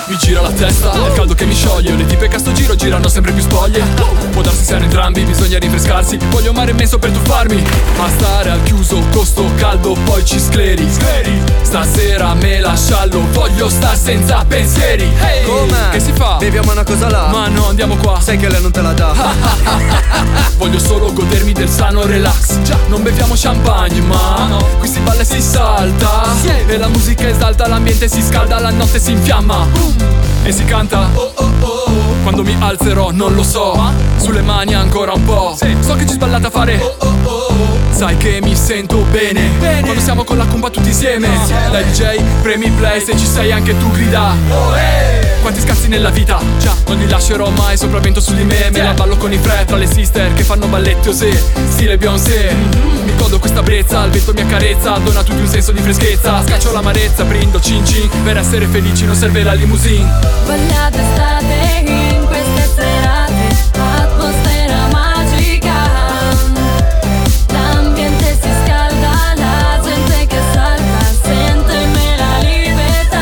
mi gira la testa, è il caldo che mi scioglie. Le tipe che a sto giro girano sempre più spoglie. Può darsi siano entrambi, bisogna rinfrescarsi. Voglio un mare immenso per tuffarmi, a stare al chiuso, costo caldo, poi ci scleri. Stasera me la sciallo, voglio star senza pensieri. Com'è? Che si fa? Beviamo una cosa là? Ma no, andiamo qua. Sai che lei non te la dà. Voglio solo godermi del sano relax. Non beviamo champagne, ma qui si balla e si salta. E la musica esalta, l'ambiente si scalda, la notte si infiamma. E si canta quando mi alzerò non lo so. Sulle mani ancora un po'. So che ci sballate a fare. Sai che mi sento bene quando siamo con la compa tutti insieme. Dai DJ, premi play, se ci sei anche tu grida. Quanti scazzi nella vita, non li lascerò mai, sopravvento su di me. Me la ballo con i fre tra le sister che fanno balletti osè, stile Beyoncé. Mi godo questa brezza, il vento mi accarezza, dona tutti un senso di freschezza. Scaccio l'amarezza, brindo cin cin, per essere felici non serve la limousine. Voglia d'estate in queste serate, atmosfera magica. L'ambiente si scalda, la gente che salta, sente in me la libertà.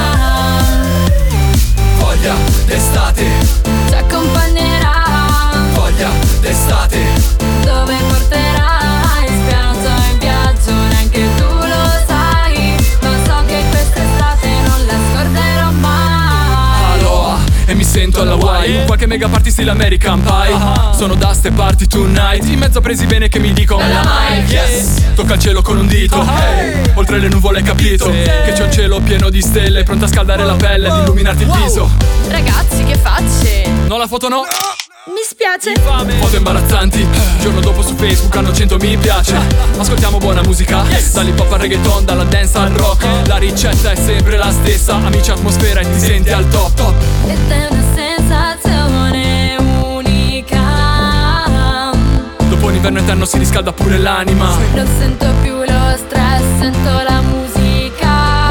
Voglia d'estate, Ci accompagnerà, voglia d'estate. dove porterà, in spiaggia, in viaggio, neanche tu lo sai. Ma so che quest'estate non la scorderò mai. Aloha, e mi sento alla Hawaii, qualche mega party stile American Pie. Sono da ste party tonight, in mezzo a presi bene che mi dicono Bella Mike, yes, tocca il cielo con un dito. Oltre le nuvole hai capito che c'è un cielo pieno di stelle, pronto a scaldare la pelle, ad illuminarti il viso. Ragazzi, che facce? No, la foto no. Mi spiace. Foto imbarazzanti, il giorno dopo su Facebook hanno 100 mi piace. Ascoltiamo buona musica, dall'hip hop al reggaeton, dalla dance al rock. La ricetta è sempre la stessa, amici, atmosfera e ti senti al top. Ed è una sensazione unica. Dopo un inverno eterno si riscalda pure l'anima. Non sento più lo stress, sento la musica.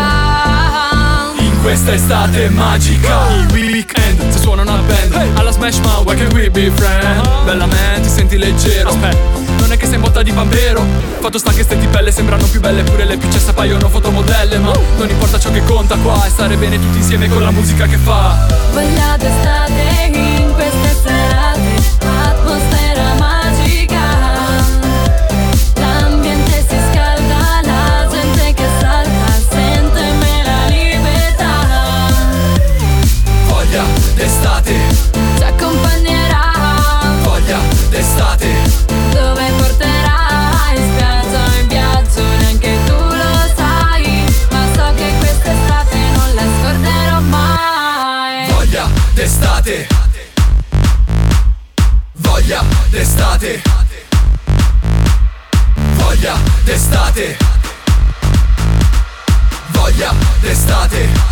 In questa estate magica, il weekend, se suona una band alla Smash Mouth, why can't we be friends? Bellamente ti senti leggero, non è che sei in botta di pampero. Fatto sta che ste tipelle sembrano più belle, pure le piccesse paiono fotomodelle. Ma non importa ciò che conta qua, è stare bene tutti insieme con la musica che fa. Voglia d'estate in queste serate, atmosfera magica. L'ambiente si scalda, la gente che salta, sente in me la libertà. Voglia d'estate, Ci accompagnerà, voglia d'estate. dove porterà, in spiaggia, in viaggio, neanche tu lo sai. Ma so che quest'estate non la scorderò mai. Voglia d'estate, voglia d'estate, voglia d'estate, voglia d'estate.